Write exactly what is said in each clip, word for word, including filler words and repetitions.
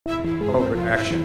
Covert Action.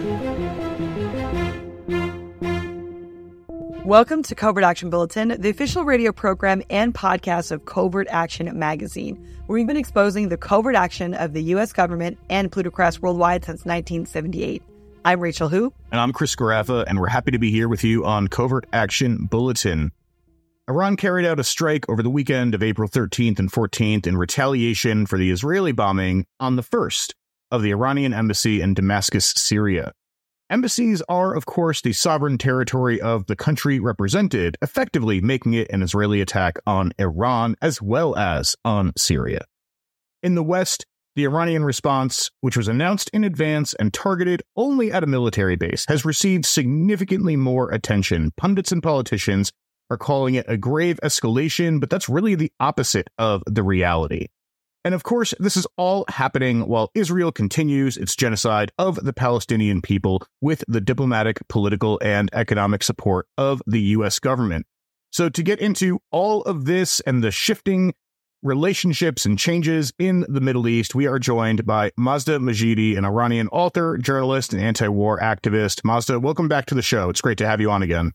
Welcome to Covert Action Bulletin, the official radio program and podcast of Covert Action Magazine, where we've been exposing the covert action of the U S government and plutocrats worldwide since nineteen seventy-eight. I'm Rachel Hu. And I'm Chris Garaffa, and we're happy to be here with you on Covert Action Bulletin. Iran carried out a strike over the weekend of April thirteenth and fourteenth in retaliation for the Israeli bombing on the first of the Iranian embassy in Damascus, Syria. Embassies are, of course, the sovereign territory of the country represented, effectively making it an Israeli attack on Iran as well as on Syria. In the West, the Iranian response, which was announced in advance and targeted only at a military base, has received significantly more attention. Pundits and politicians are calling it a grave escalation, but that's really the opposite of the reality. And of course, this is all happening while Israel continues its genocide of the Palestinian people with the diplomatic, political, and economic support of the U S government. So to get into all of this and the shifting relationships and changes in the Middle East, we are joined by Mazda Majidi, an Iranian author, journalist, and anti-war activist. Mazda, welcome back to the show. It's great to have you on again.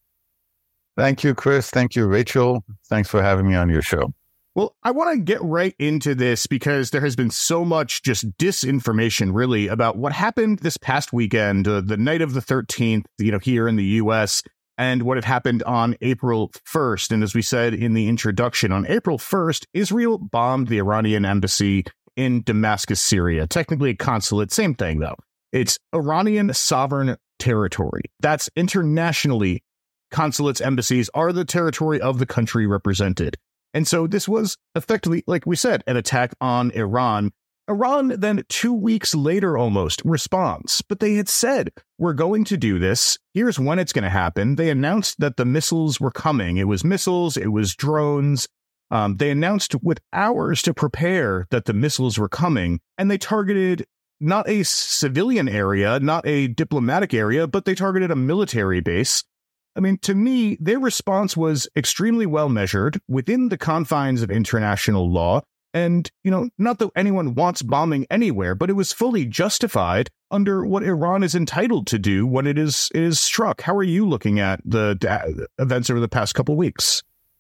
Thank you, Chris. Thank you, Rachel. Thanks for having me on your show. Well, I want to get right into this because there has been so much just disinformation, really, about what happened this past weekend, uh, the night of the thirteenth, you know, here in the U S, and what had happened on April first. And as we said in the introduction, on April first, Israel bombed the Iranian embassy in Damascus, Syria. Technically a consulate, same thing, though. It's Iranian sovereign territory. That's internationally. Consulates, embassies are the territory of the country represented. And so this was effectively, like we said, an attack on Iran. Iran then two weeks later almost responds, but they had said, we're going to do this. Here's when it's going to happen. They announced that the missiles were coming. It was missiles. It was drones. Um, they announced with hours to prepare that the missiles were coming, and they targeted not a civilian area, not a diplomatic area, but they targeted a military base. I mean, to me, their response was extremely well measured within the confines of international law. And, you know, not that anyone wants bombing anywhere, but it was fully justified under what Iran is entitled to do when it is, it is struck. How are you looking at the da- events over the past couple of weeks?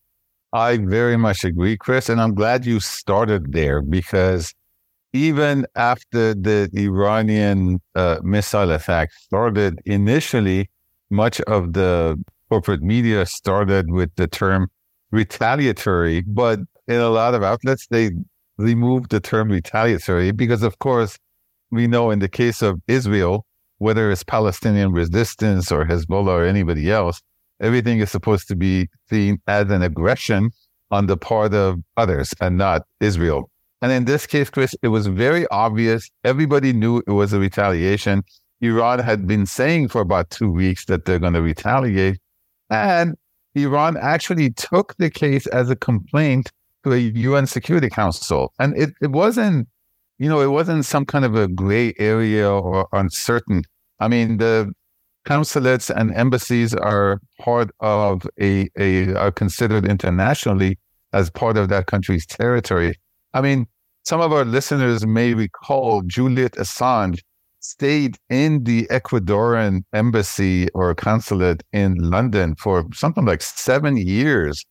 I very much agree, Chris. And I'm glad you started there because even after the Iranian uh, missile attack started initially, much of the corporate media started with the term retaliatory, but in a lot of outlets, they removed the term retaliatory because, of course, we know in the case of Israel, whether it's Palestinian resistance or Hezbollah or anybody else, everything is supposed to be seen as an aggression on the part of others and not Israel. And in this case, Chris, it was very obvious. Everybody knew it was a retaliation. Iran had been saying for about two weeks that they're going to retaliate. And Iran actually took the case as a complaint to a U N Security Council. And it, it wasn't, you know, it wasn't some kind of a gray area or uncertain. I mean, the consulates and embassies are part of a, a are considered internationally as part of that country's territory. I mean, some of our listeners may recall Julian Assange stayed in the Ecuadorian embassy or consulate in London for something like seven years.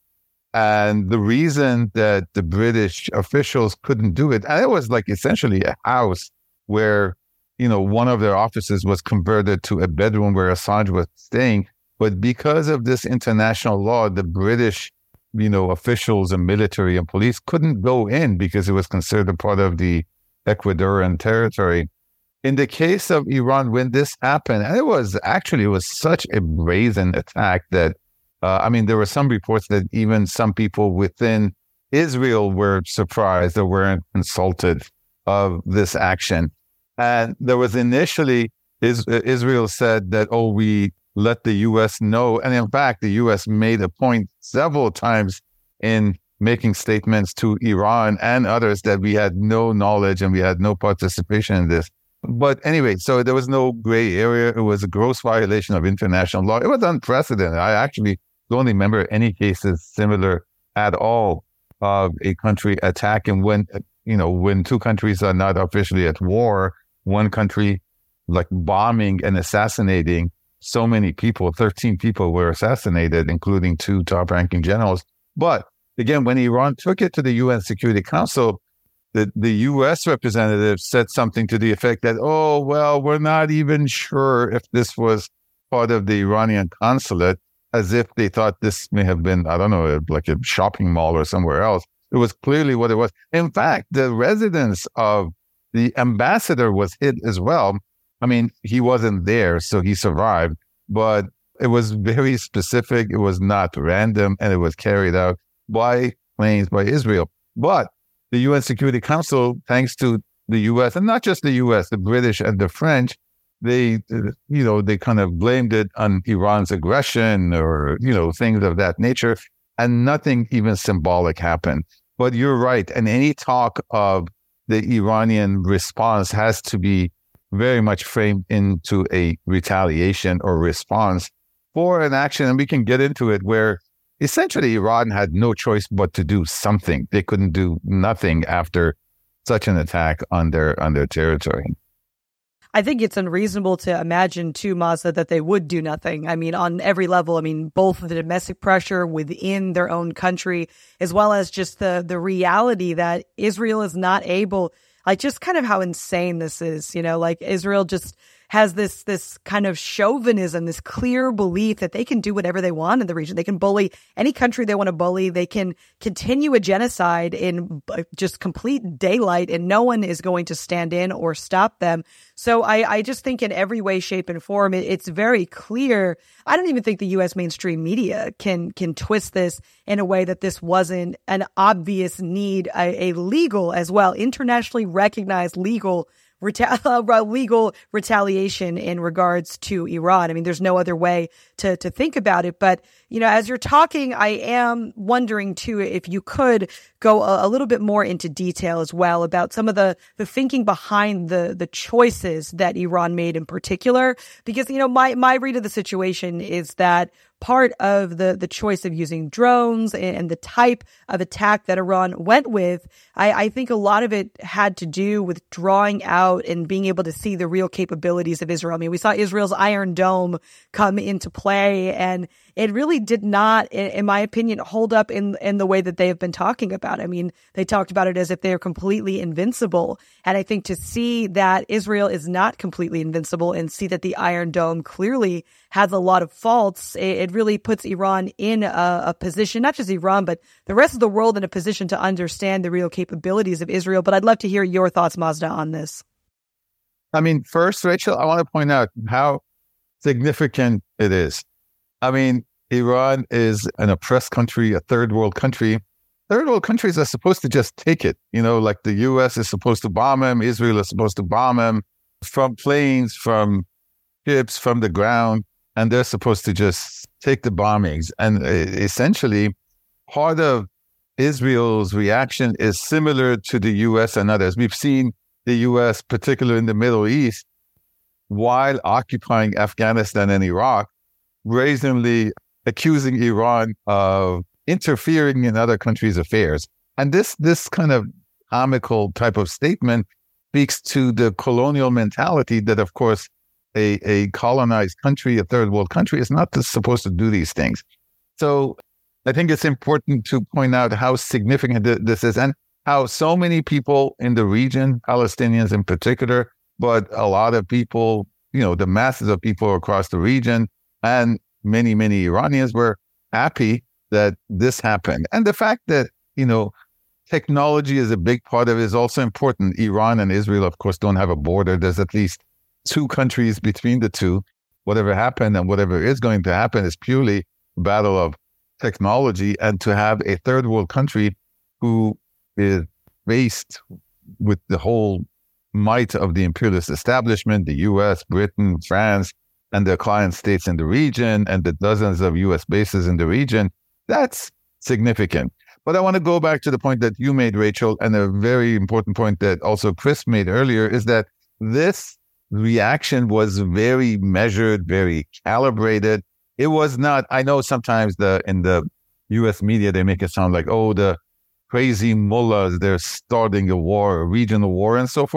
And the reason that the British officials couldn't do it, and it was like essentially a house where, you know, one of their offices was converted to a bedroom where Assange was staying. But because of this international law, the British, you know, officials and military and police couldn't go in because it was considered a part of the Ecuadorian territory. In the case of Iran, when this happened, and it was actually, it was such a brazen attack that, uh, I mean, there were some reports that even some people within Israel were surprised or weren't consulted of this action. And there was initially, is, Israel said that, oh, we let the U S know. And in fact, the U S made a point several times in making statements to Iran and others that we had no knowledge and we had no participation in this. But anyway, so there was no gray area. It was a gross violation of international law. It was unprecedented. I actually don't remember any cases similar at all of a country attacking when, you know, when two countries are not officially at war, one country like bombing and assassinating so many people. thirteen people were assassinated, including two top-ranking generals. But again, when Iran took it to the U N Security Council, the, the U S representative said something to the effect that, oh, well, we're not even sure if this was part of the Iranian consulate, as if they thought this may have been, I don't know, like a shopping mall or somewhere else. It was clearly what it was. In fact, the residence of the ambassador was hit as well. I mean, he wasn't there, so he survived, but it was very specific. It was not random, and it was carried out by planes by Israel. But the U N Security Council, thanks to the U S, and not just the U S, the British and the French, they, you know, they kind of blamed it on Iran's aggression or, you know, things of that nature, and nothing even symbolic happened. But you're right. And any talk of the Iranian response has to be very much framed into a retaliation or response for an action. And we can get into it where essentially Iran had no choice but to do something. They couldn't do nothing after such an attack on their on their territory. I think it's unreasonable to imagine, too, Mazda, that they would do nothing. I mean, on every level. I mean, both the domestic pressure within their own country, as well as just the the reality that Israel is not able, like just kind of how insane this is, you know, like Israel just has this this kind of chauvinism, this clear belief that they can do whatever they want in the region. They can bully any country they want to bully. They can continue a genocide in just complete daylight, and no one is going to stand in or stop them. So I, I just think in every way, shape, and form, it, it's very clear. I don't even think the U S mainstream media can can twist this in a way that this wasn't an obvious need, a, a legal as well, internationally recognized legal Reta- legal retaliation in regards to Iran. I mean, there's no other way to, to think about it. But, you know, as you're talking, I am wondering, too, if you could go a, a little bit more into detail as well about some of the, the thinking behind the, the choices that Iran made in particular. Because, you know, my, my read of the situation is that part of the, the choice of using drones and, and the type of attack that Iran went with, I, I think a lot of it had to do with drawing out and being able to see the real capabilities of Israel. I mean, we saw Israel's Iron Dome come into play, and it really did not, in, in my opinion, hold up in, in the way that they have been talking about. I mean, they talked about it as if they are completely invincible. And I think to see that Israel is not completely invincible and see that the Iron Dome clearly has a lot of faults, it, it really puts Iran in a, a position, not just Iran, but the rest of the world in a position to understand the real capabilities of Israel. But I'd love to hear your thoughts, Mazda, on this. I mean, first, Rachel, I want to point out how significant it is. I mean, Iran is an oppressed country, a third world country. Third world countries are supposed to just take it. You know, like the U S is supposed to bomb them. Israel is supposed to bomb them from planes, from ships, from the ground. And they're supposed to just take the bombings. And uh, essentially, part of Israel's reaction is similar to the U S and others. We've seen the U S, particularly in the Middle East, while occupying Afghanistan and Iraq, brazenly accusing Iran of interfering in other countries' affairs. And this this kind of comical type of statement speaks to the colonial mentality that, of course, a, a colonized country, a third world country, is not supposed to do these things. So I think it's important to point out how significant this is and how so many people in the region, Palestinians in particular, but a lot of people, you know, the masses of people across the region and many, many Iranians were happy that this happened. And the fact that, you know, technology is a big part of it is also important. Iran and Israel, of course, don't have a border. There's at least two countries between the two. Whatever happened and whatever is going to happen is purely a battle of technology. And to have a third world country who is faced with the whole might of the imperialist establishment, the U S, Britain, France, and the client states in the region, and the dozens of U S bases in the region, that's significant. But I want to go back to the point that you made, Rachel, and a very important point that also Chris made earlier, is that this reaction was very measured, very calibrated. It was not, I know sometimes the in the U S media, they make it sound like, oh, the crazy mullahs, they're starting a war, a regional war and so forth.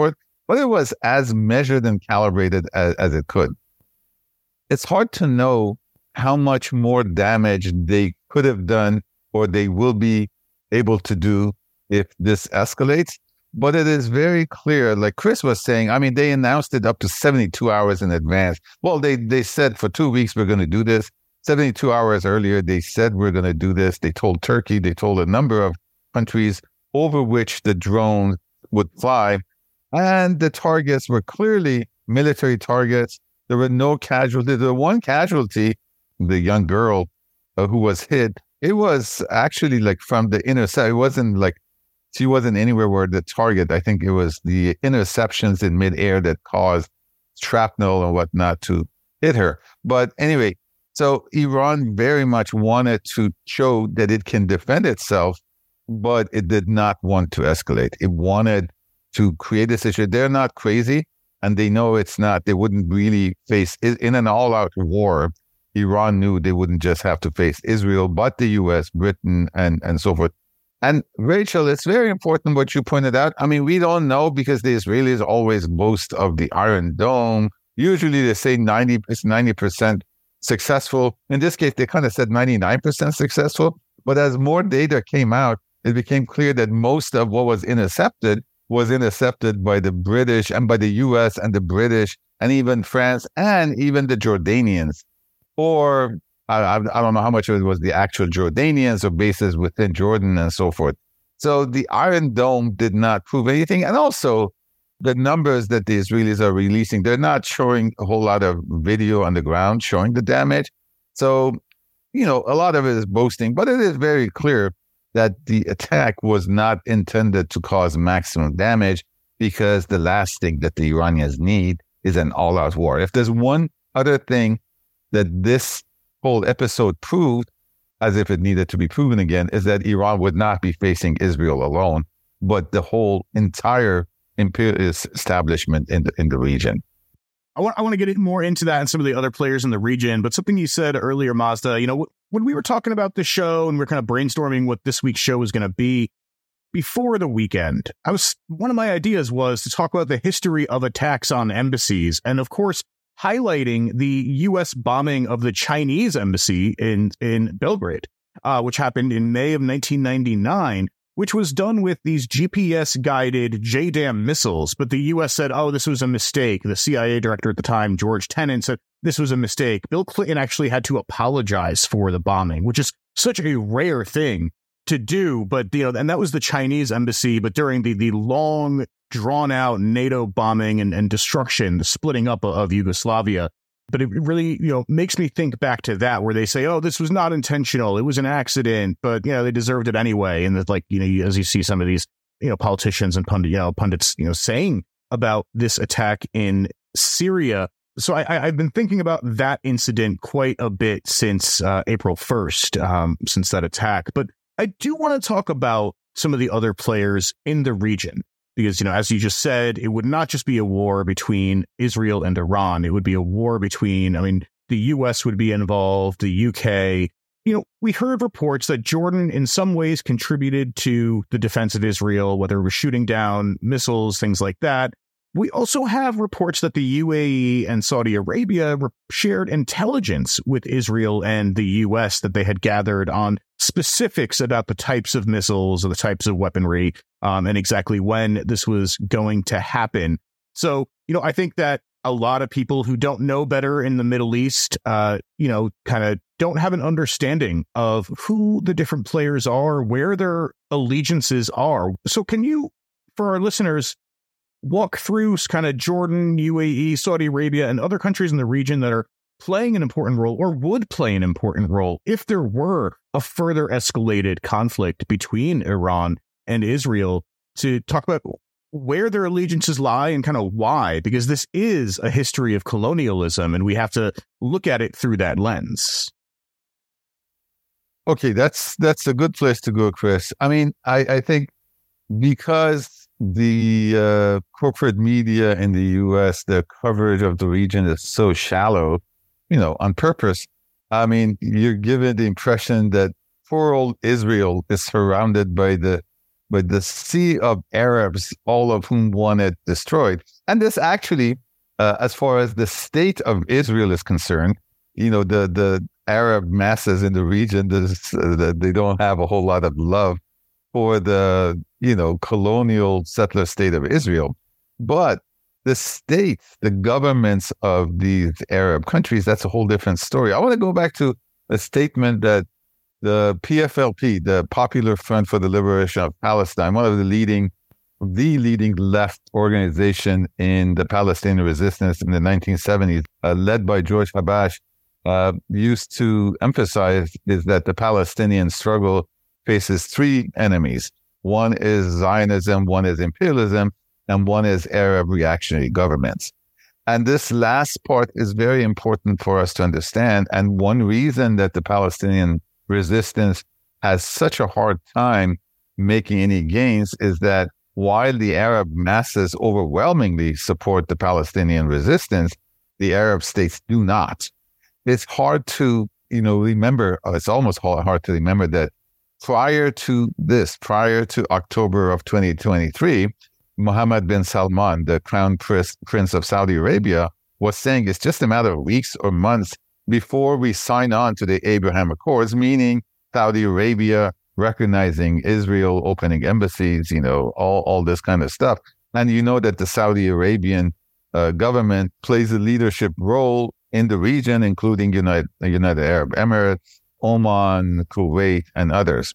but it was as measured and calibrated as, as it could. It's hard to know how much more damage they could have done or they will be able to do if this escalates. But it is very clear, like Chris was saying, I mean, they announced it up to seventy-two hours in advance. Well, they, they said for two weeks, we're going to do this. seventy-two hours earlier, they said we're going to do this. They told Turkey, they told a number of countries over which the drone would fly. And the targets were clearly military targets. There were no casualties. The one casualty, the young girl uh, who was hit, it was actually like from the intercept. It wasn't like, she wasn't anywhere where the target. I think it was the interceptions in midair that caused shrapnel and whatnot to hit her. But anyway, so Iran very much wanted to show that it can defend itself, but it did not want to escalate. It wanted to create this issue. They're not crazy, and they know it's not. They wouldn't really face, in an all-out war, Iran knew they wouldn't just have to face Israel, but the U S, Britain, and, and so forth. And Rachel, it's very important what you pointed out. I mean, we don't know because the Israelis always boast of the Iron Dome. Usually they say ninety, it's ninety percent successful. In this case, they kind of said ninety-nine percent successful. But as more data came out, it became clear that most of what was intercepted was intercepted by the British and by the U S and the British and even France and even the Jordanians. Or I, I don't know how much of it was the actual Jordanians or bases within Jordan and so forth. So the Iron Dome did not prove anything. And also, the numbers that the Israelis are releasing, they're not showing a whole lot of video on the ground showing the damage. So, you know, a lot of it is boasting, but it is very clear that the attack was not intended to cause maximum damage because the last thing that the Iranians need is an all-out war. If there's one other thing that this whole episode proved, as if it needed to be proven again, is that Iran would not be facing Israel alone, but the whole entire imperialist establishment in the, in the region. I want I want to get more into that and some of the other players in the region, but something you said earlier, Mazda, you know, when we were talking about the show and we we're kind of brainstorming what this week's show was going to be before the weekend, I was one of my ideas was to talk about the history of attacks on embassies, and of course, highlighting the U S bombing of the Chinese embassy in, in Belgrade, uh, which happened in May of nineteen ninety-nine, which was done with these G P S-guided J DAM missiles. But the U S said, oh, this was a mistake. The C I A director at the time, George Tenet, said this was a mistake. Bill Clinton actually had to apologize for the bombing, which is such a rare thing to do. But, you know, and that was the Chinese embassy. But during the, the long drawn out NATO bombing and, and destruction, the splitting up of Yugoslavia. But it really, you know, makes me think back to that, where they say, oh, this was not intentional. It was an accident, but, you know, they deserved it anyway. And it's like, you know, as you see some of these, you know, politicians and pundit, you know, pundits, you know, saying about this attack in Syria. So I, I've been thinking about that incident quite a bit since uh, April first, um, since that attack. But I do want to talk about some of the other players in the region. Because, you know, as you just said, it would not just be a war between Israel and Iran. It would be a war between, I mean, the U S would be involved, the U K. You know, we heard reports that Jordan in some ways contributed to the defense of Israel, whether it was shooting down missiles, things like that. We also have reports that the U A E and Saudi Arabia shared intelligence with Israel and the U S that they had gathered on specifics about the types of missiles or the types of weaponry, um, and exactly when this was going to happen. So, you know, I think that a lot of people who don't know better in the Middle East, uh, you know, kind of don't have an understanding of who the different players are, where their allegiances are. So can you, for our listeners, walk through kind of Jordan, U A E, Saudi Arabia, and other countries in the region that are playing an important role or would play an important role if there were a further escalated conflict between Iran and Israel, to talk about where their allegiances lie and kind of why, because this is a history of colonialism and we have to look at it through that lens. Okay, that's that's a good place to go, Chris. I mean, I, I think because the uh, corporate media in the U S, the coverage of the region is so shallow, you know, on purpose. I mean, you're given the impression that poor old Israel is surrounded by the but the sea of Arabs, all of whom wanted destroyed. And this actually, uh, as far as the state of Israel is concerned, you know, the, the Arab masses in the region, this, uh, they don't have a whole lot of love for the, you know, colonial settler state of Israel. But the states, the governments of these Arab countries, that's a whole different story. I want to go back to a statement that the P F L P, the Popular Front for the Liberation of Palestine, one of the leading, the leading left organization in the Palestinian resistance in the nineteen seventies, uh, led by George Habash, uh, used to emphasize is that the Palestinian struggle faces three enemies. One is Zionism, one is imperialism, and one is Arab reactionary governments. And this last part is very important for us to understand. And one reason that the Palestinian resistance has such a hard time making any gains is that while the Arab masses overwhelmingly support the Palestinian resistance, the Arab states do not. It's hard to, you know, remember, it's almost hard to remember that prior to this, prior to October of twenty twenty-three, Mohammed bin Salman, the crown prince of Saudi Arabia, was saying it's just a matter of weeks or months before we sign on to the Abraham Accords, meaning Saudi Arabia recognizing Israel, opening embassies, you know, all, all this kind of stuff. And you know that the Saudi Arabian uh, government plays a leadership role in the region, including United, United Arab Emirates, Oman, Kuwait, and others.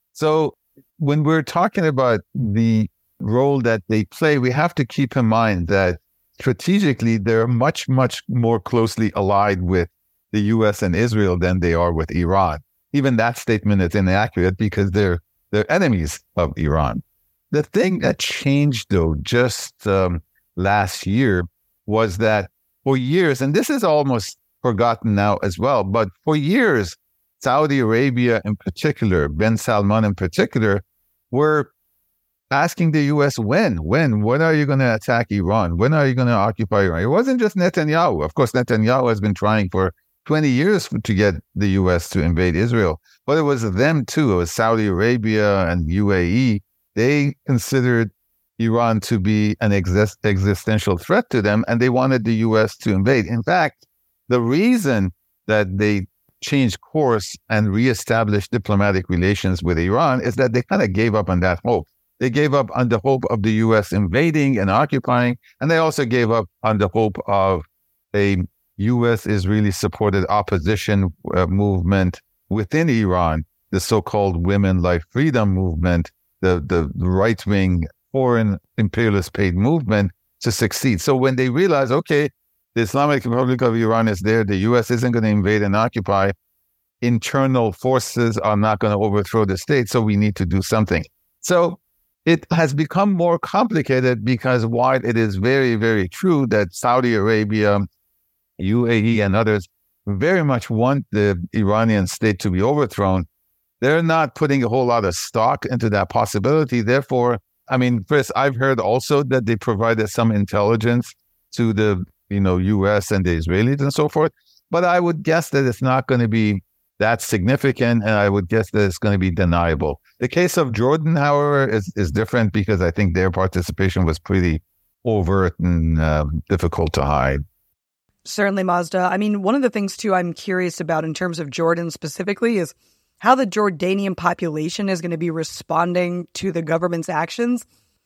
So when we're talking about the role that they play, we have to keep in mind that strategically, they're much, much more closely allied with the U S and Israel than they are with Iran. Even that statement is inaccurate because they're they're enemies of Iran. The thing that changed, though, just um, last year was that for years, and this is almost forgotten now as well, but for years, Saudi Arabia in particular, bin Salman in particular, were asking the U S when, when, when are you going to attack Iran? When are you going to occupy Iran? It wasn't just Netanyahu. Of course, Netanyahu has been trying for twenty years to get the U S to invade Israel, but it was them too. It was Saudi Arabia and U A E. They considered Iran to be an exist- existential threat to them, and they wanted the U S to invade. In fact, the reason that they changed course and reestablished diplomatic relations with Iran is that they kind of gave up on that hope. They gave up on the hope of the U S invading and occupying, and they also gave up on the hope of a U S-Israeli supported opposition uh, movement within Iran, the so-called Women Life Freedom movement, the, the right-wing foreign imperialist paid movement to succeed. So when they realized, okay, the Islamic Republic of Iran is there, the U S isn't going to invade and occupy, internal forces are not going to overthrow the state, so we need to do something. So it has become more complicated because while it is very, very true that Saudi Arabia, U A E, and others very much want the Iranian state to be overthrown, they're not putting a whole lot of stock into that possibility. Therefore, I mean, Chris, I've heard also that they provided some intelligence to the, you know, U S and the Israelis and so forth. But I would guess that it's not going to be that significant, and I would guess that it's going to be deniable. The case of Jordan, however, is, is different because I think their participation was pretty overt and uh, difficult to hide. Certainly, Mazda. I mean, one of the things, too, I'm curious about in terms of Jordan specifically is how the Jordanian population is going to be responding to the government's actions.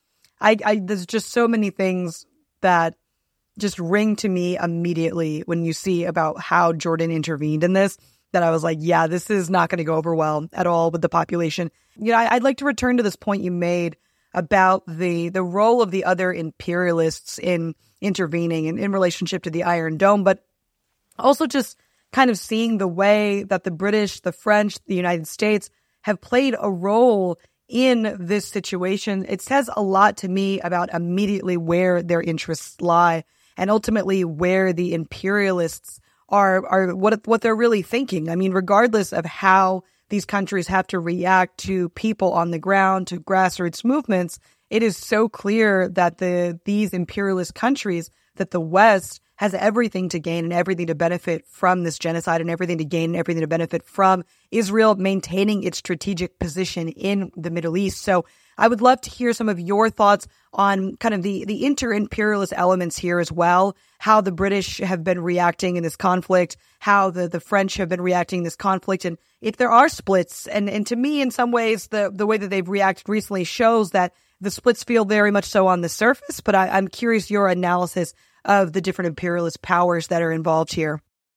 I, I there's just so many things that just ring to me immediately when you see about how Jordan intervened in this, that I was like, yeah, this is not going to go over well at all with the population. You know, I, I'd like to return to this point you made about the the role of the other imperialists in intervening in, in relationship to the Iron Dome, but also just kind of seeing the way that the British, the French, the United States have played a role in this situation. It says a lot to me about immediately where their interests lie and ultimately where the imperialists are, are what, what they're really thinking. I mean, regardless of how these countries have to react to people on the ground, to grassroots movements, it is so clear that the these imperialist countries, that the West has everything to gain and everything to benefit from this genocide and everything to gain and everything to benefit from Israel maintaining its strategic position in the Middle East. So I would love to hear some of your thoughts on kind of the, the inter-imperialist elements here as well, how the British have been reacting in this conflict, how the, the French have been reacting in this conflict, and if there are splits. And, and to me, in some ways, the, the way that they've reacted recently shows that the splits feel very much so on the surface, but I, I'm curious your analysis of the different imperialist powers that are involved here.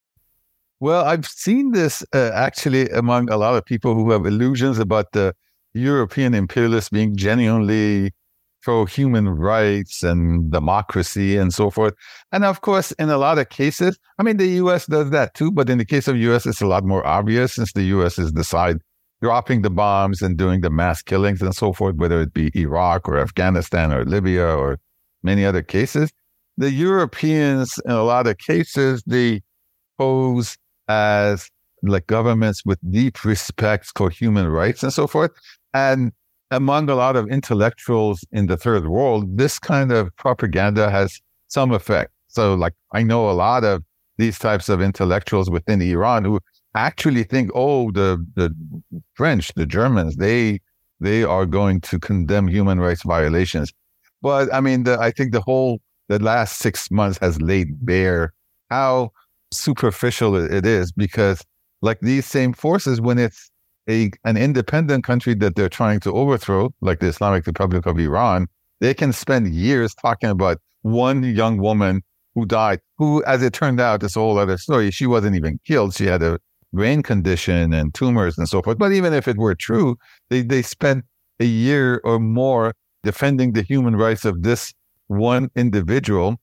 Well, I've seen this uh, actually among a lot of people who have illusions about the European imperialists being genuinely pro-human rights and democracy and so forth. And of course, in a lot of cases, I mean, the U S does that too, but in the case of U S, it's a lot more obvious since the U S is the side dropping the bombs and doing the mass killings and so forth, whether it be Iraq or Afghanistan or Libya or many other cases. The Europeans, in a lot of cases, they pose as like governments with deep respect for human rights and so forth. And among a lot of intellectuals in the third world, this kind of propaganda has some effect. So like I know a lot of these types of intellectuals within Iran who actually think, oh, the, the French, the Germans, they they are going to condemn human rights violations. But I mean, the, I think the whole, the last six months has laid bare how superficial it is, because like these same forces, when it's a an independent country that they're trying to overthrow, like the Islamic Republic of Iran, they can spend years talking about one young woman who died, who, as it turned out, it's a whole other story. She wasn't even killed. She had a brain condition and tumors and so forth. But even if it were true, they, they spent a year or more defending the human rights of this one individual,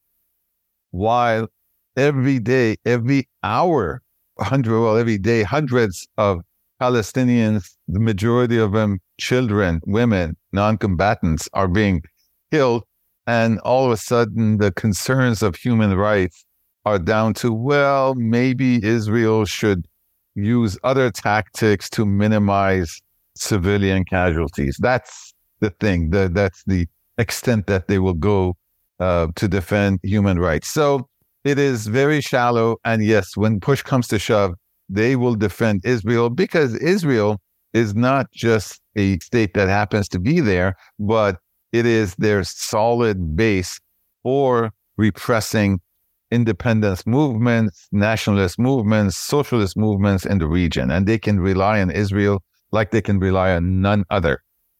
while every day, every hour, hundred, well, every day, hundreds of Palestinians, the majority of them children, women, non-combatants, are being killed. And all of a sudden, the concerns of human rights are down to, well, maybe Israel should use other tactics to minimize civilian casualties. That's the thing. The, that's the extent that they will go uh, to defend human rights. So it is very shallow. And yes, when push comes to shove, they will defend Israel, because Israel is not just a state that happens to be there, but it is their solid base for repressing independence movements, nationalist movements, socialist movements in the region. And they can rely on Israel like they can rely on none other.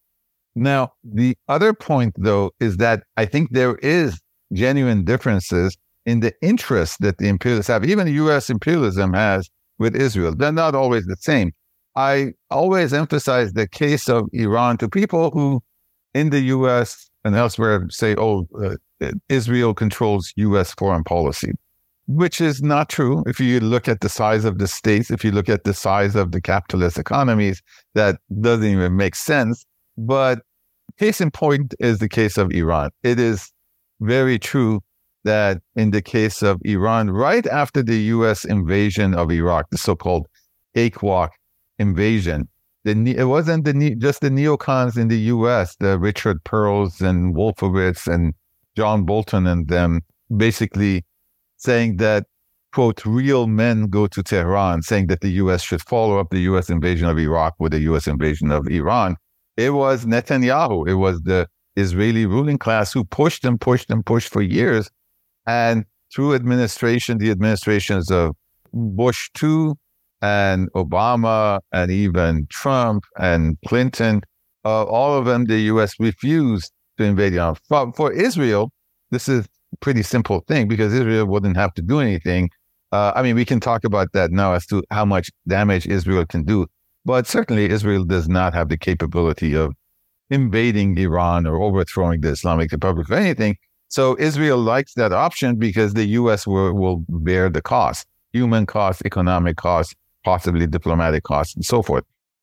Now, the other point, though, is that I think there is genuine differences in the interests that the imperialists have. Even U S imperialism has with Israel. They're not always the same. I always emphasize the case of Iran to people who in the U S and elsewhere say, oh, uh, Israel controls U S foreign policy, which is not true. If you look at the size of the states, if you look at the size of the capitalist economies, that doesn't even make sense. But case in point is the case of Iran. It is very true that in the case of Iran, right after the U S invasion of Iraq, the so-called cakewalk invasion, the, it wasn't the, just the neocons in the U S, the Richard Perles and Wolfowitz and John Bolton and them, basically saying that, quote, real men go to Tehran, saying that the U S should follow up the U S invasion of Iraq with the U S invasion of Iran. It was Netanyahu. It was the Israeli ruling class who pushed and pushed and pushed for years. And through administration, the administrations of Bush two and Obama and even Trump and Clinton, uh, all of them, the U S refused to invade Iran. For, for Israel, this is a pretty simple thing, because Israel wouldn't have to do anything. Uh, I mean, we can talk about that now as to how much damage Israel can do. But certainly Israel does not have the capability of invading Iran or overthrowing the Islamic Republic or anything. So Israel likes that option because the U S will, will bear the cost, human cost, economic cost, possibly diplomatic costs, and so forth.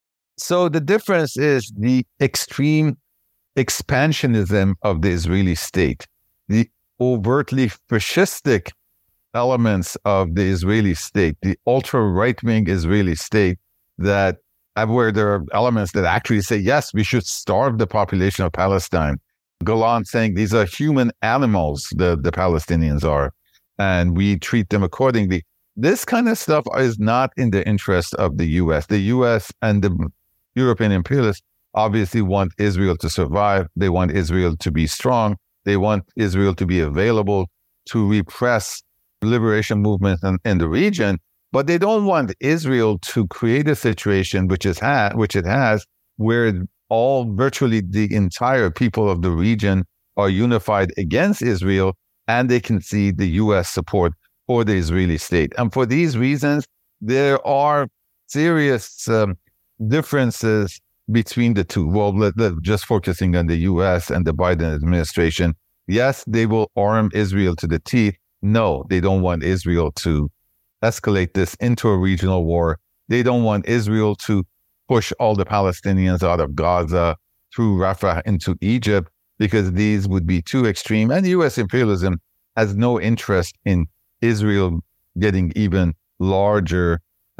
So the difference is the extreme expansionism of the Israeli state, the overtly fascistic elements of the Israeli state, the ultra-right-wing Israeli state, that where there are elements that actually say, yes, we should starve the population of Palestine. Golan saying these are human animals, the, the Palestinians are, and we treat them accordingly. This kind of stuff is not in the interest of the U S. The U S and the European imperialists obviously want Israel to survive. They want Israel to be strong. They want Israel to be available to repress liberation movements in, in the region. But they don't want Israel to create a situation which, is ha- which it has where all, virtually the entire people of the region are unified against Israel, and they can see the U S support for the Israeli state. And for these reasons, there are serious um, differences between the two. Well, let, let, just focusing on the U S and the Biden administration. Yes, they will arm Israel to the teeth. No, they don't want Israel to escalate this into a regional war. They don't want Israel to push all the Palestinians out of Gaza through Rafah into Egypt, because these would be too extreme. And U S imperialism has no interest in Israel getting even larger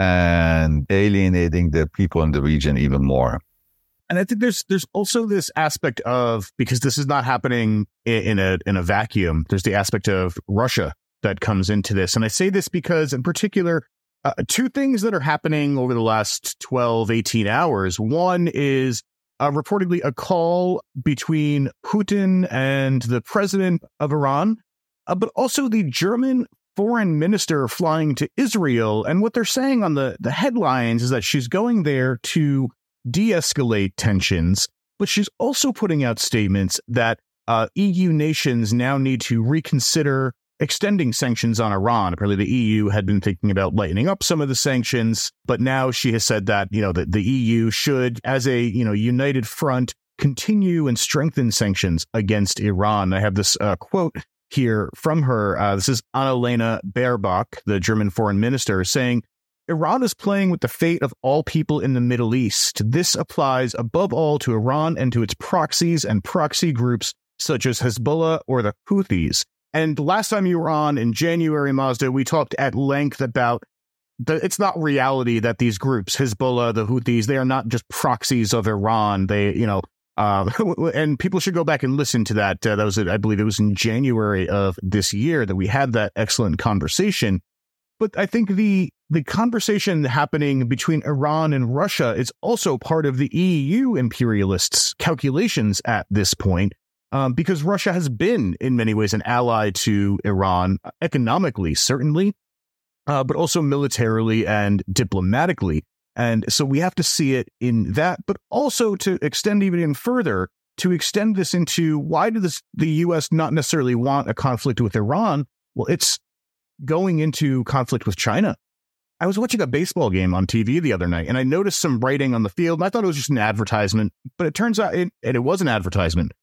and alienating the people in the region even more. And I think there's there's also this aspect of, because this is not happening in, in a in a vacuum, there's the aspect of Russia that comes into this. And I say this because, in particular, uh, two things that are happening over the last twelve, eighteen hours. One is uh, reportedly a call between Putin and the president of Iran, uh, but also the German foreign minister flying to Israel. And what they're saying on the, the headlines is that she's going there to de-escalate tensions, but she's also putting out statements that uh, E U nations now need to reconsider extending sanctions on Iran. Apparently, the E U had been thinking about lightening up some of the sanctions, but now she has said that, you know, that the E U should, as a, you know, united front, continue and strengthen sanctions against Iran. I have this uh, quote here from her. Uh, this is Annalena Baerbock, the German foreign minister, saying, "Iran is playing with the fate of all people in the Middle East. This applies above all to Iran and to its proxies and proxy groups such as Hezbollah or the Houthis." And last time you were on in January, Mazda, we talked at length about the, it's not reality that these groups, Hezbollah, the Houthis, they are not just proxies of Iran. They, you know, uh, and people should go back and listen to that. Uh, that was, I believe it was in January of this year that we had that excellent conversation. But I think the the conversation happening between Iran and Russia is also part of the E U imperialists' calculations at this point. Um, because Russia has been, in many ways, an ally to Iran, economically, certainly, uh, but also militarily and diplomatically. And so we have to see it in that, but also to extend even further, to extend this into why does the U S not necessarily want a conflict with Iran? Well, it's going into conflict with China. I was watching a baseball game on T V the other night, and I noticed some writing on the field, and I thought it was just an advertisement, but it turns out it, and it was an advertisement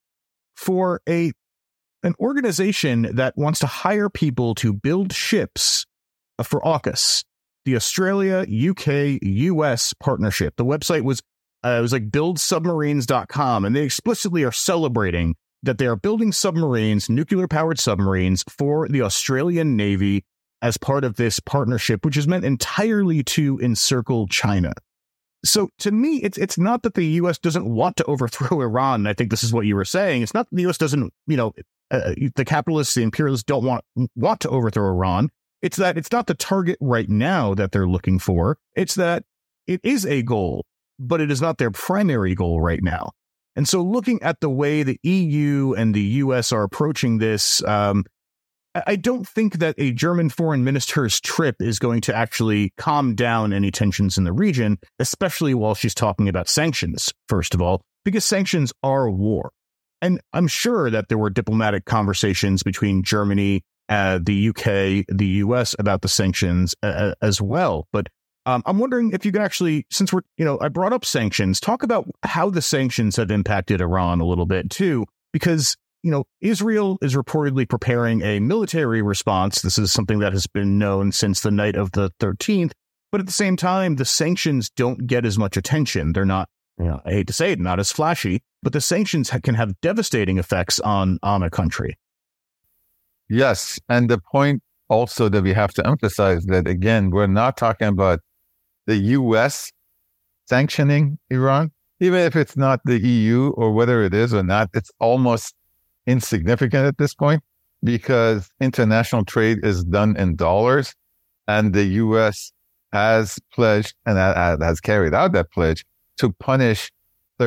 for a an organization that wants to hire people to build ships for AUKUS, the Australia, U K, U S partnership. The website was uh, it was like build submarines dot com, and they explicitly are celebrating that they are building submarines, nuclear-powered submarines, for the Australian Navy as part of this partnership, which is meant entirely to encircle China. So to me, it's it's not that the U S doesn't want to overthrow Iran. I think this is what you were saying. It's not that the U S doesn't, you know, uh, the capitalists, the imperialists don't want want to overthrow Iran. It's that it's not the target right now that they're looking for. It's that it is a goal, but it is not their primary goal right now. And so looking at the way the E U and the U S are approaching this, um, I don't think that a German foreign minister's trip is going to actually calm down any tensions in the region, especially while she's talking about sanctions, first of all, because sanctions are war. And I'm sure that there were diplomatic conversations between Germany, uh, the U K, the U S about the sanctions uh, as well. But um, I'm wondering if you can actually, since we're, you know, I brought up sanctions, talk about how the sanctions have impacted Iran a little bit, too, because you know, Israel is reportedly preparing a military response. This is something that has been known since the night of the thirteenth. But at the same time, the sanctions don't get as much attention. They're not, you know, I hate to say it, not as flashy, but the sanctions ha- can have devastating effects on, on a country. Yes. And the point also that we have to emphasize that, again, we're not talking about the U S sanctioning Iran. Even if it's not the E U or whether it is or not, it's almost insignificant at this point because international trade is done in dollars, and the U S has pledged and has carried out that pledge to punish third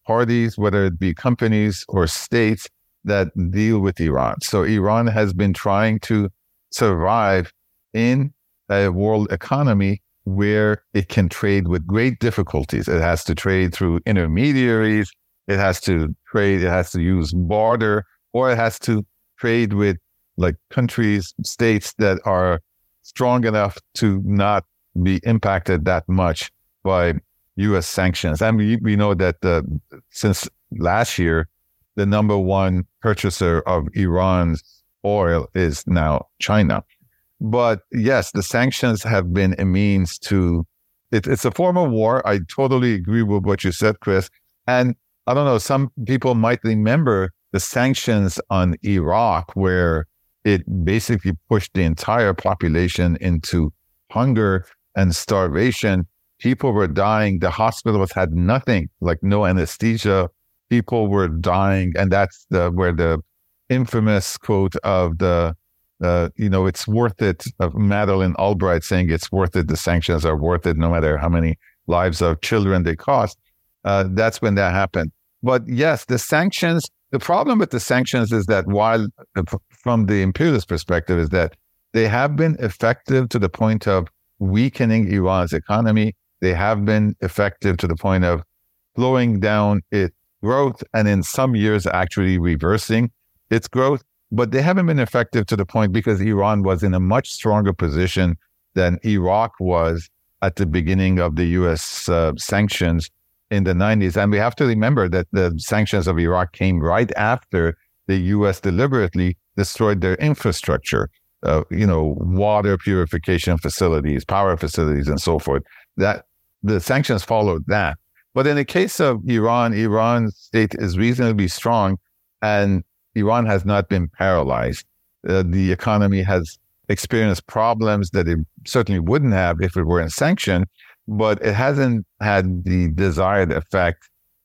parties, whether it be companies or states that deal with Iran. So Iran has been trying to survive in a world economy where it can trade with great difficulties. It has to trade through intermediaries. It has to trade, it has to use barter, or it has to trade with like countries, states that are strong enough to not be impacted that much by U S sanctions. And we, we know that uh, since last year, the number one purchaser of Iran's oil is now China. But yes, the sanctions have been a means to, it, it's a form of war. I totally agree with what you said, Chris. And I don't know, some people might remember the sanctions on Iraq, where it basically pushed the entire population into hunger and starvation. People were dying. The hospitals had nothing, like no anesthesia. People were dying. And that's the where the infamous quote of the, uh, you know, it's worth it, of Madeleine Albright saying it's worth it. The sanctions are worth it, no matter how many lives of children they cost. Uh, that's when that happened. But yes, the sanctions, the problem with the sanctions is that while, from the imperialist perspective, is that they have been effective to the point of weakening Iran's economy. They have been effective to the point of slowing down its growth, and in some years actually reversing its growth. But they haven't been effective to the point because Iran was in a much stronger position than Iraq was at the beginning of the U S uh, sanctions in the nineties. And we have to remember that the sanctions of Iraq came right after the U S deliberately destroyed their infrastructure, uh, you know, water purification facilities, power facilities, and so forth. That the sanctions followed that. But in the case of Iran, Iran's state is reasonably strong, and Iran has not been paralyzed. Uh, the economy has experienced problems that it certainly wouldn't have if it were in sanction, but it hasn't had the desired effect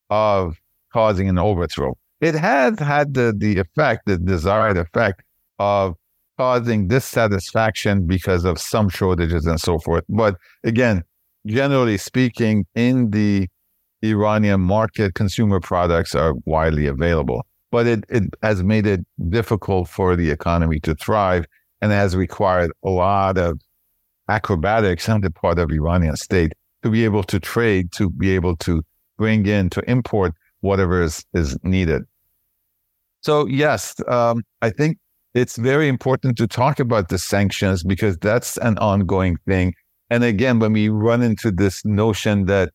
of causing an overthrow. It has had the, the effect, the desired effect of causing dissatisfaction because of some shortages and so forth. But again, generally speaking, in the Iranian market, consumer products are widely available. But it, it has made it difficult for the economy to thrive, and it has required a lot of acrobatics on the part of the Iranian state to be able to trade, to be able to bring in, to import whatever is, is needed. So yes, um, I think it's very important to talk about the sanctions because that's an ongoing thing. And again, when we run into this notion that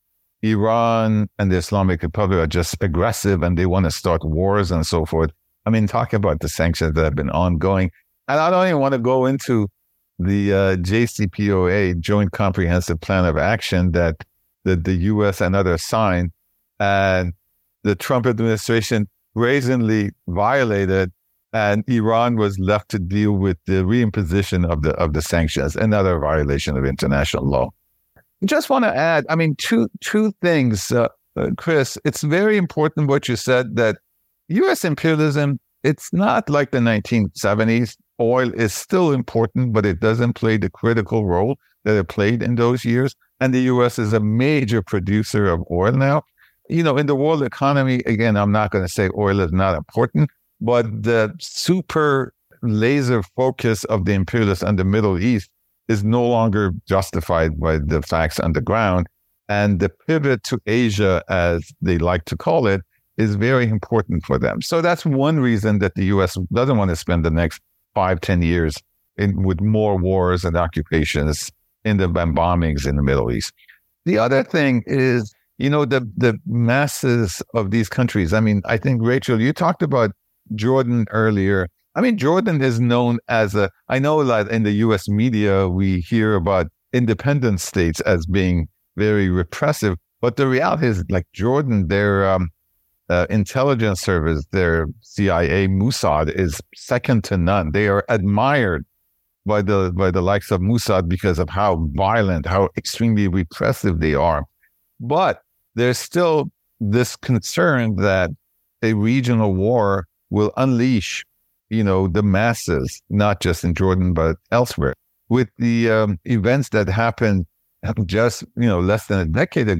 Iran and the Islamic Republic are just aggressive and they want to start wars and so forth, I mean, talk about the sanctions that have been ongoing. And I don't even want to go into the uh, J C P O A, Joint Comprehensive Plan of Action, that the, the U S and others signed, and the Trump administration brazenly violated, and Iran was left to deal with the reimposition of the of the sanctions, another violation of international law. Just want to add, I mean, two two things, uh, uh, Chris. It's very important what you said, that U S imperialism, it's not like the nineteen seventies. Oil is still important, but it doesn't play the critical role that it played in those years. And the U S is a major producer of oil now. You know, in the world economy, again, I'm not going to say oil is not important, but the super laser focus of the imperialists on the Middle East is no longer justified by the facts on the ground. And the pivot to Asia, as they like to call it, is very important for them. So that's one reason that the U S doesn't want to spend the next five, ten years in, with more wars and occupations in the bombings in the Middle East. The other thing is, you know, the, the masses of these countries. I mean, I think, Rachel, you talked about Jordan earlier. I mean, Jordan is known as a, I know that in the U S media, we hear about independent states as being very repressive, but the reality is, like, Jordan, their um, uh, intelligence service, their C I A, Mossad, is second to none. They are admired by the by the likes of Mossad because of how violent, how extremely repressive they are. But there's still this concern that a regional war will unleash, you know, the masses, not just in Jordan, but elsewhere. With the um, events that happened just, you know, less than a decade ago,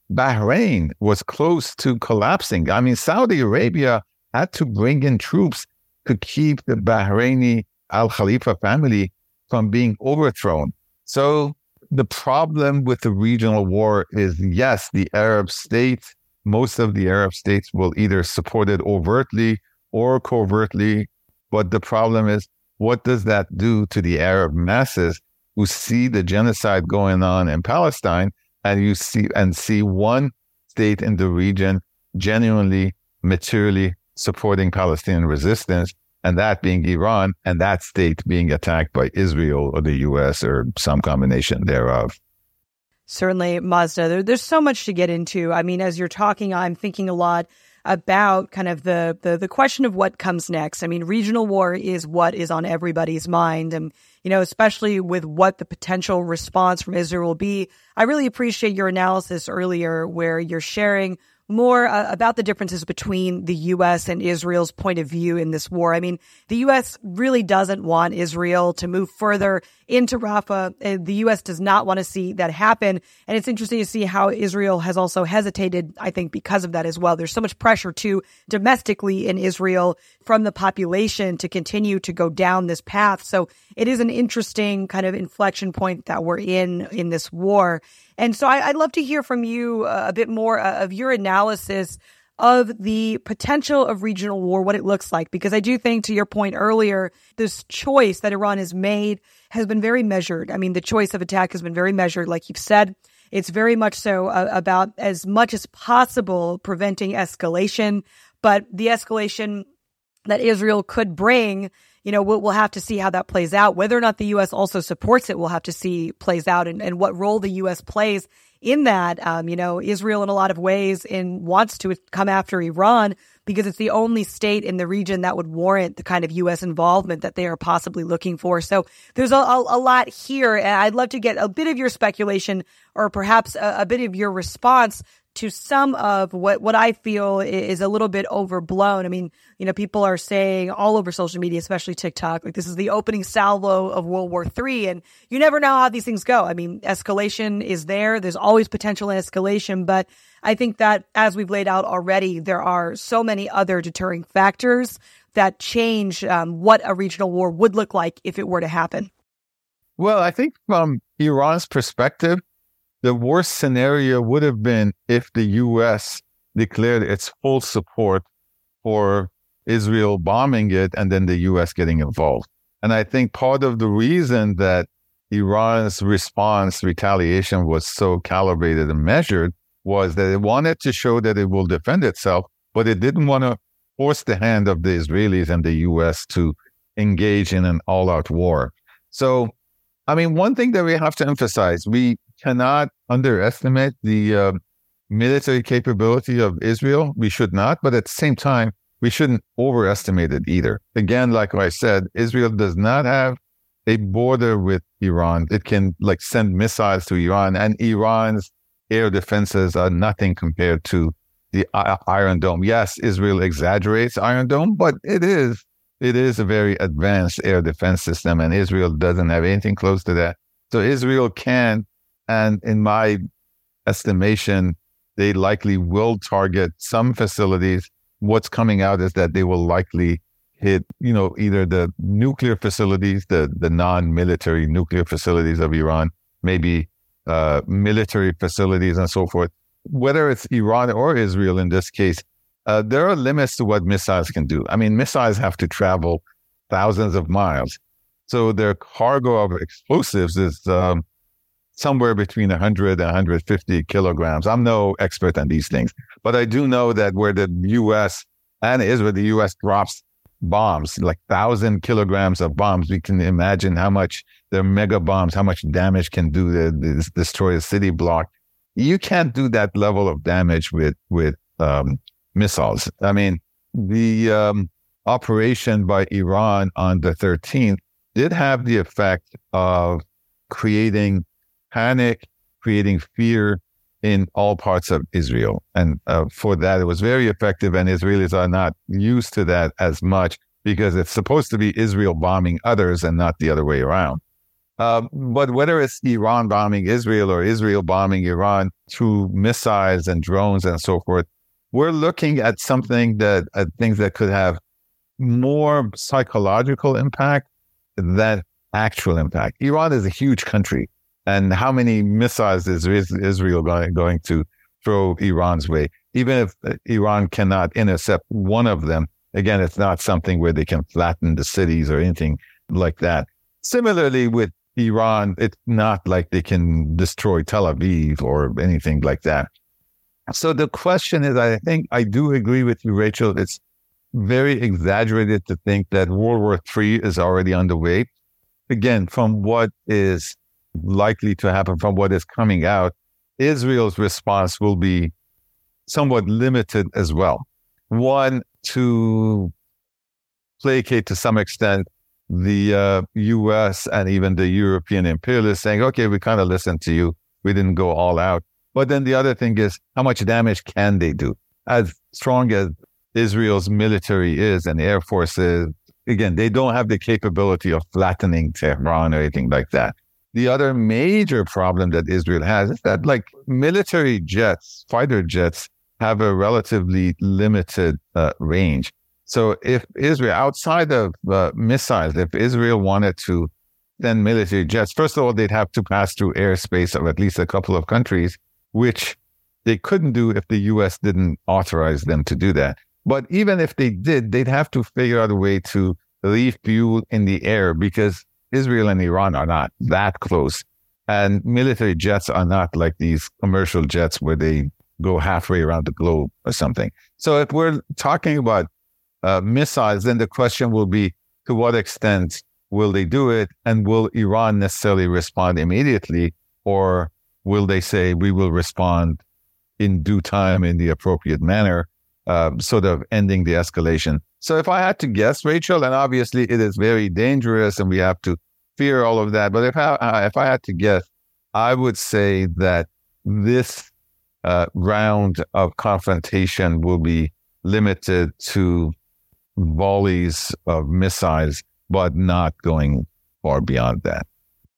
Bahrain was close to collapsing. I mean, Saudi Arabia had to bring in troops to keep the Bahraini Al Khalifa family from being overthrown. So the problem with the regional war is, yes, the Arab states, most of the Arab states will either support it overtly or covertly. But the problem is, what does that do to the Arab masses who see the genocide going on in Palestine, and you see and see one state in the region genuinely, materially supporting Palestinian resistance, and that being Iran, and that state being attacked by Israel or the U S or some combination thereof? Certainly, Mazda, there, there's so much to get into. I mean, as you're talking, I'm thinking a lot about kind of the, the the question of what comes next. I mean, regional war is what is on everybody's mind. And, you know, especially with what the potential response from Israel will be. I really appreciate your analysis earlier where you're sharing more uh, about the differences between the U S and Israel's point of view in this war. I mean, the U S really doesn't want Israel to move further into Rafah. Uh, the U S does not want to see that happen. And it's interesting to see how Israel has also hesitated, I think, because of that as well. There's so much pressure too domestically in Israel from the population to continue to go down this path. So it is an interesting kind of inflection point that we're in in this war. And so I, I'd love to hear from you uh, a bit more uh, of your analysis of the potential of regional war, what it looks like, because I do think, to your point earlier, this choice that Iran has made has been very measured. I mean, the choice of attack has been very measured, like you've said. It's very much so uh, about as much as possible preventing escalation, but the escalation that Israel could bring, you know, we'll, we'll have to see how that plays out. Whether or not the U S also supports it, we'll have to see plays out, and, and what role the U S plays in that. Um, you know, Israel in a lot of ways in wants to come after Iran because it's the only state in the region that would warrant the kind of U S involvement that they are possibly looking for. So there's a, a, a lot here, and I'd love to get a bit of your speculation or perhaps a, a bit of your response to some of what, what I feel is a little bit overblown. I mean, you know, people are saying all over social media, especially TikTok, like this is the opening salvo of World War Three, and you never know how these things go. I mean, escalation is there. There's always potential in escalation, but I think that as we've laid out already, there are so many other deterring factors that change um, what a regional war would look like if it were to happen. Well, I think from Iran's perspective, the worst scenario would have been if the U S declared its full support for Israel bombing it and then the U S getting involved. And I think part of the reason that Iran's response, retaliation was so calibrated and measured was that it wanted to show that it will defend itself, but it didn't want to force the hand of the Israelis and the U S to engage in an all-out war. So, I mean, one thing that we have to emphasize, we cannot underestimate the uh, military capability of Israel. We should not, but at the same time, we shouldn't overestimate it either. Again, like I said, Israel does not have a border with Iran. It can like send missiles to Iran, and Iran's air defenses are nothing compared to the Iron Dome. Yes, Israel exaggerates Iron Dome, but it is it is a very advanced air defense system, and Israel doesn't have anything close to that. So Israel can, and in my estimation, they likely will target some facilities. What's coming out is that they will likely hit, you know, either the nuclear facilities, the, the non-military nuclear facilities of Iran, maybe uh, military facilities and so forth. Whether it's Iran or Israel in this case, uh, there are limits to what missiles can do. I mean, missiles have to travel thousands of miles. So their cargo of explosives is um, somewhere between one hundred and one hundred fifty kilograms. I'm no expert on these things, but I do know that where the U S and Israel, the U S drops bombs, like one thousand kilograms of bombs, we can imagine how much their mega bombs, how much damage can do to, to destroy a city block. You can't do that level of damage with, with um, missiles. I mean, the um, operation by Iran on the thirteenth did have the effect of creating panic, creating fear in all parts of Israel. And uh, for that, it was very effective, and Israelis are not used to that as much because it's supposed to be Israel bombing others and not the other way around. Um, but whether it's Iran bombing Israel or Israel bombing Iran through missiles and drones and so forth, we're looking at something that, at things that could have more psychological impact than actual impact. Iran is a huge country. And how many missiles is Israel going, going to throw Iran's way? Even if Iran cannot intercept one of them, again, it's not something where they can flatten the cities or anything like that. Similarly, with Iran, it's not like they can destroy Tel Aviv or anything like that. So the question is, I think I do agree with you, Rachel. It's very exaggerated to think that World War Three is already underway. Again, from what is likely to happen, from what is coming out, Israel's response will be somewhat limited as well. One, to placate to some extent the uh, U S and even the European imperialists, saying, okay, we kind of listened to you. We didn't go all out. But then the other thing is, how much damage can they do? As strong as Israel's military is and Air Force is, again, they don't have the capability of flattening Tehran or anything like that. The other major problem that Israel has is that, like, military jets, fighter jets, have a relatively limited uh, range. So if Israel, outside of uh, missiles, if Israel wanted to send military jets, first of all, they'd have to pass through airspace of at least a couple of countries, which they couldn't do if the U S didn't authorize them to do that. But even if they did, they'd have to figure out a way to leave fuel in the air, because Israel and Iran are not that close. And military jets are not like these commercial jets where they go halfway around the globe or something. So if we're talking about uh, missiles, then the question will be, to what extent will they do it? And will Iran necessarily respond immediately? Or will they say, we will respond in due time in the appropriate manner, uh, sort of ending the escalation? So if I had to guess, Rachel, and obviously it is very dangerous and we have to fear all of that, but if I, uh, if I had to guess, I would say that this uh, round of confrontation will be limited to volleys of missiles, but not going far beyond that.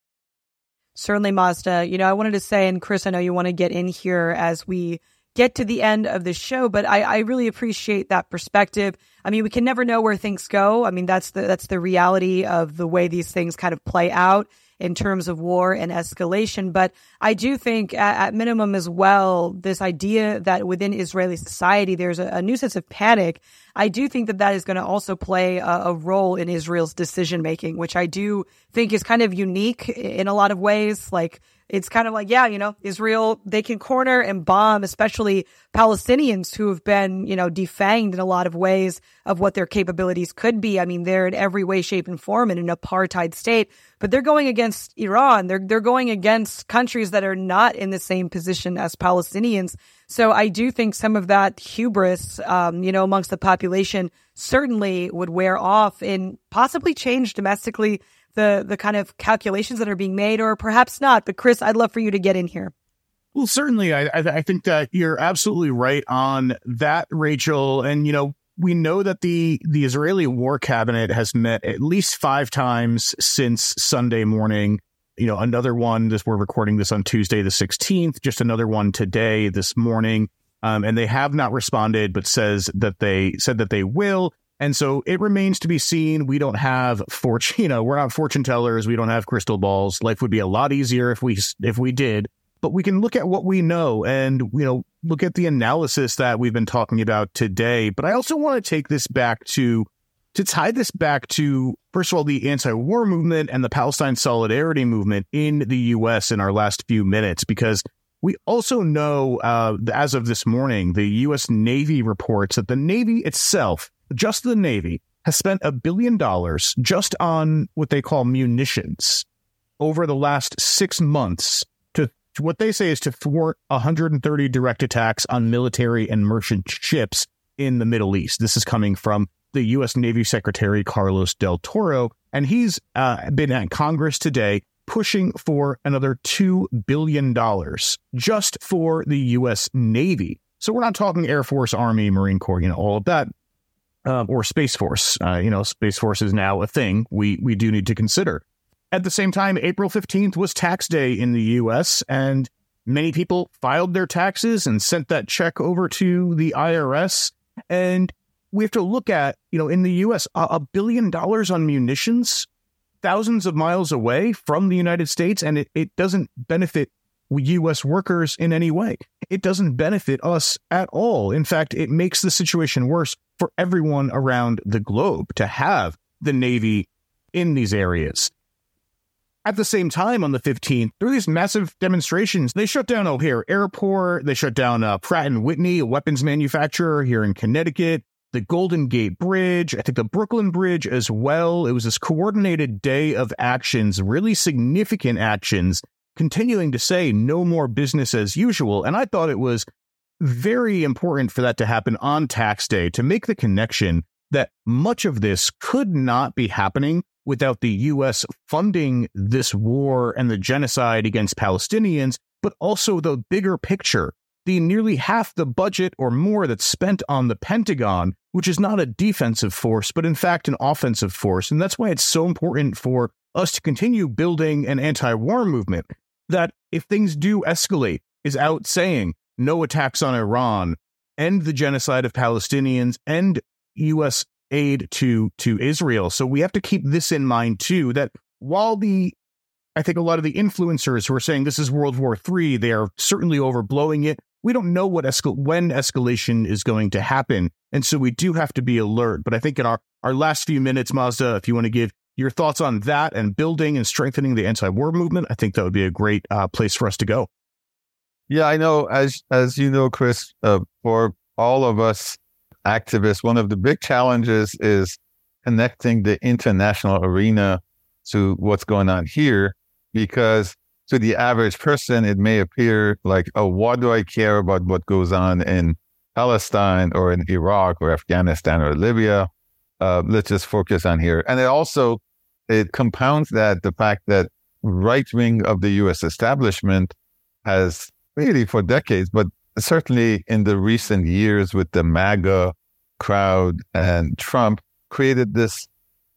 Certainly, Mazda. You know, I wanted to say, and Chris, I know you want to get in here as we get to the end of the show, but I, I really appreciate that perspective. I mean, we can never know where things go. I mean, that's the that's the reality of the way these things kind of play out in terms of war and escalation. But I do think at, at minimum as well, this idea that within Israeli society, there's a, a new sense of panic. I do think that that is going to also play a, a role in Israel's decision making, which I do think is kind of unique in a lot of ways. Like, it's kind of like, yeah, you know, Israel, they can corner and bomb, especially Palestinians who have been, you know, defanged in a lot of ways of what their capabilities could be. I mean, they're in every way, shape, and form in an apartheid state, but they're going against Iran. They're they're going against countries that are not in the same position as Palestinians. So I do think some of that hubris, um, you know, amongst the population certainly would wear off and possibly change domestically the the kind of calculations that are being made, or perhaps not. But Chris, I'd love for you to get in here. Well, certainly, I, I think that you're absolutely right on that, Rachel. And, you know, we know that the, the Israeli War Cabinet has met at least five times since Sunday morning. You know, another one, this, we're recording this on Tuesday the sixteenth, just another one today, this morning. Um, and they have not responded, but says that they said that they will. And so it remains to be seen. We don't have fortune, you know, we're not fortune tellers. We don't have crystal balls. Life would be a lot easier if we if we did. But we can look at what we know and, you know, look at the analysis that we've been talking about today. But I also want to take this back to to tie this back to, first of all, the anti-war movement and the Palestine solidarity movement in the U S in our last few minutes, because we also know, uh, as of this morning, the U S Navy reports that the Navy itself, just the Navy, has spent a billion dollars just on what they call munitions over the last six months to, to what they say is to thwart one hundred thirty direct attacks on military and merchant ships in the Middle East. This is coming from the U S Navy Secretary Carlos Del Toro, and he's uh, been at Congress today pushing for another two billion dollars just for the U S Navy. So we're not talking Air Force, Army, Marine Corps, you know, all of that. Um, or Space Force. Uh, you know, Space Force is now a thing we we do need to consider. At the same time, April fifteenth was tax day in the U S, and many people filed their taxes and sent that check over to the I R S. And we have to look at, you know, in the U S, a, a billion dollars on munitions, thousands of miles away from the United States, and it, it doesn't benefit U S workers in any way. It doesn't benefit us at all. In fact, it makes the situation worse for everyone around the globe to have the Navy in these areas. At the same time, on the fifteenth, there were these massive demonstrations. They shut down O'Hare Airport. They shut down uh, Pratt and Whitney, a weapons manufacturer here in Connecticut, the Golden Gate Bridge, I think the Brooklyn Bridge as well. It was this coordinated day of actions, really significant actions, continuing to say no more business as usual. And I thought it was very important for that to happen on tax day, to make the connection that much of this could not be happening without the U S funding this war and the genocide against Palestinians, but also the bigger picture, the nearly half the budget or more that's spent on the Pentagon, which is not a defensive force, but in fact an offensive force. And that's why it's so important for us to continue building an anti-war movement that if things do escalate, is out saying no attacks on Iran, end the genocide of Palestinians, end U S aid to to Israel. So we have to keep this in mind too, that while the I think a lot of the influencers who are saying this is World War Three, they are certainly overblowing it. We don't know what escal- when escalation is going to happen. And so we do have to be alert. But I think in our, our last few minutes, Mazda, if you want to give your thoughts on that and building and strengthening the anti-war movement, I think that would be a great uh, place for us to go. Yeah, I know. As as you know, Chris, uh, for all of us activists, one of the big challenges is connecting the international arena to what's going on here, because to the average person, it may appear like, oh, why do I care about what goes on in Palestine or in Iraq or Afghanistan or Libya? Uh, let's just focus on here. And it also, it compounds that the fact that right wing of the U S establishment has really for decades, but certainly in the recent years with the MAGA crowd and Trump, created this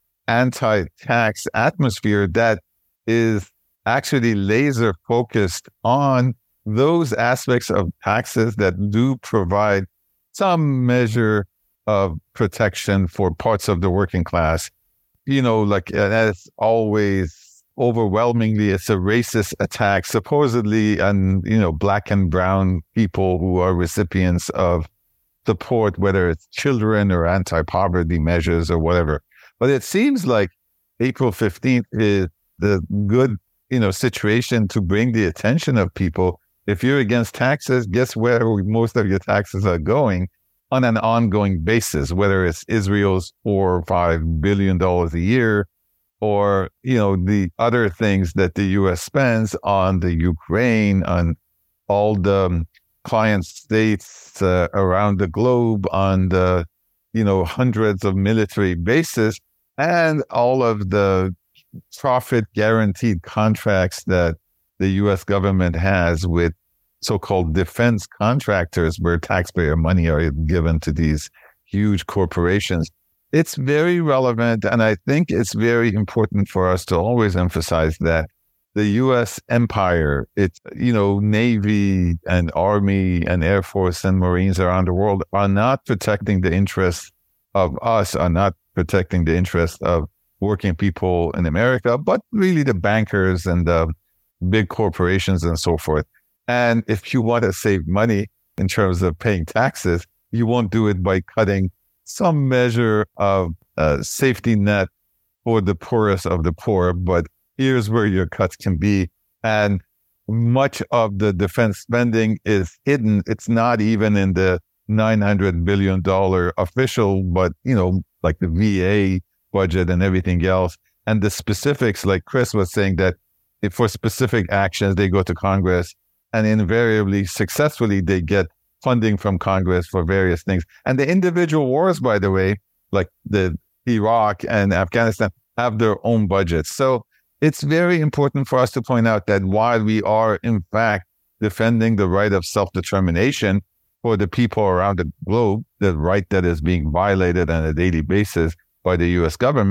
anti-tax atmosphere that is actually laser focused on those aspects of taxes that do provide some measure of protection for parts of the working class. You know, like as always, overwhelmingly, it's a racist attack, supposedly on, you know, black and brown people who are recipients of support, whether it's children or anti-poverty measures or whatever. But it seems like April fifteenth is the good, you know, situation to bring the attention of people. If you're against taxes, guess where most of your taxes are going on an ongoing basis, whether it's Israel's four or five billion dollars a year, or, you know, the other things that the U S spends on the Ukraine, on all the client states uh, around the globe, on the, you know, hundreds of military bases, and all of the profit guaranteed contracts that the U S government has with so-called defense contractors, where taxpayer money are given to these huge corporations. It's very relevant, and I think it's very important for us to always emphasize that the U S empire, it's, you know, Navy and Army and Air Force and Marines around the world are not protecting the interests of us, are not protecting the interests of working people in America, but really the bankers and the big corporations and so forth. And if you want to save money in terms of paying taxes, you won't do it by cutting some measure of uh, safety net for the poorest of the poor, but here's where your cuts can be. And much of the defense spending is hidden. It's not even in the nine hundred billion dollars official, but, you know, like the V A budget and everything else. And the specifics, like Chris was saying, that if for specific actions, they go to Congress, and invariably, successfully, they get funding from Congress for various things. And the individual wars, by the way, like the Iraq and Afghanistan, have their own budgets. So it's very important for us to point out that while we are, in fact, defending the right of self-determination for the people around the globe, the right that is being violated on a daily basis by the U S government,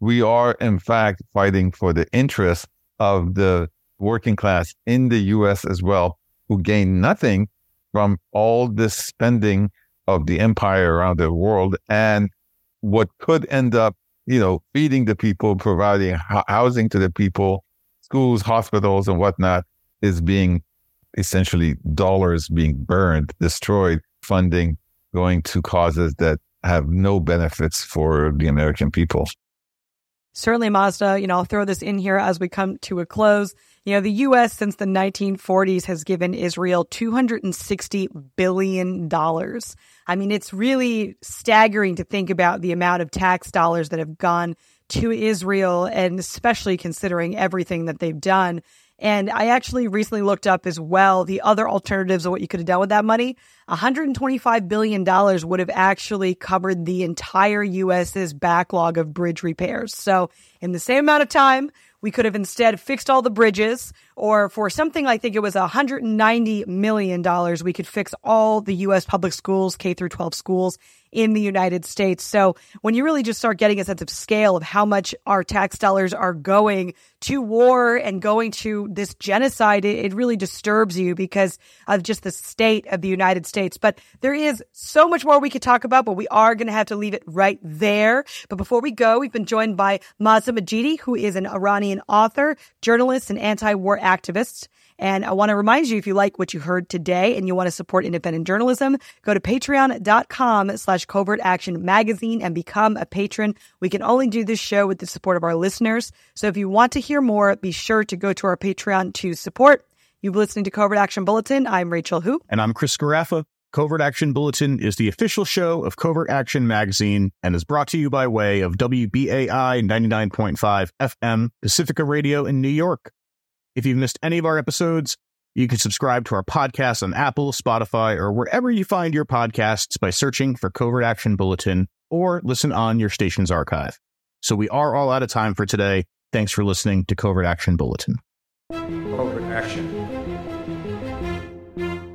we are, in fact, fighting for the interests of the working class in the U S as well, who gain nothing from all this spending of the empire around the world, and what could end up, you know, feeding the people, providing housing to the people, schools, hospitals, and whatnot, is being essentially dollars being burned, destroyed, funding going to causes that have no benefits for the American people. Certainly, Mazda, you know, I'll throw this in here as we come to a close. You know, the U S since the nineteen forties has given Israel two hundred sixty billion dollars. I mean, it's really staggering to think about the amount of tax dollars that have gone to Israel, and especially considering everything that they've done. And I actually recently looked up as well the other alternatives of what you could have done with that money. one hundred twenty-five billion dollars would have actually covered the entire U S's backlog of bridge repairs. So in the same amount of time, we could have instead fixed all the bridges, or for something, I think it was one hundred ninety million dollars, we could fix all the U S public schools, K through twelve schools in the United States. So when you really just start getting a sense of scale of how much our tax dollars are going to war and going to this genocide, it, it really disturbs you because of just the state of the United States. But there is so much more we could talk about, but we are going to have to leave it right there. But before we go, we've been joined by Mazda Majidi, who is an Iranian author, journalist, and anti-war activist. And I want to remind you, if you like what you heard today and you want to support independent journalism, go to patreon.com slash covert action magazine and become a patron. We can only do this show with the support of our listeners. So if you want to hear more, be sure to go to our Patreon to support. You've been listening to Covert Action Bulletin. I'm Rachel Hu. And I'm Chris Garaffa. Covert Action Bulletin is the official show of Covert Action Magazine and is brought to you by way of W B A I ninety-nine point five F M Pacifica Radio in New York. If you've missed any of our episodes, you can subscribe to our podcast on Apple, Spotify, or wherever you find your podcasts by searching for Covert Action Bulletin, or listen on your station's archive. So we are all out of time for today. Thanks for listening to Covert Action Bulletin. Covert Action.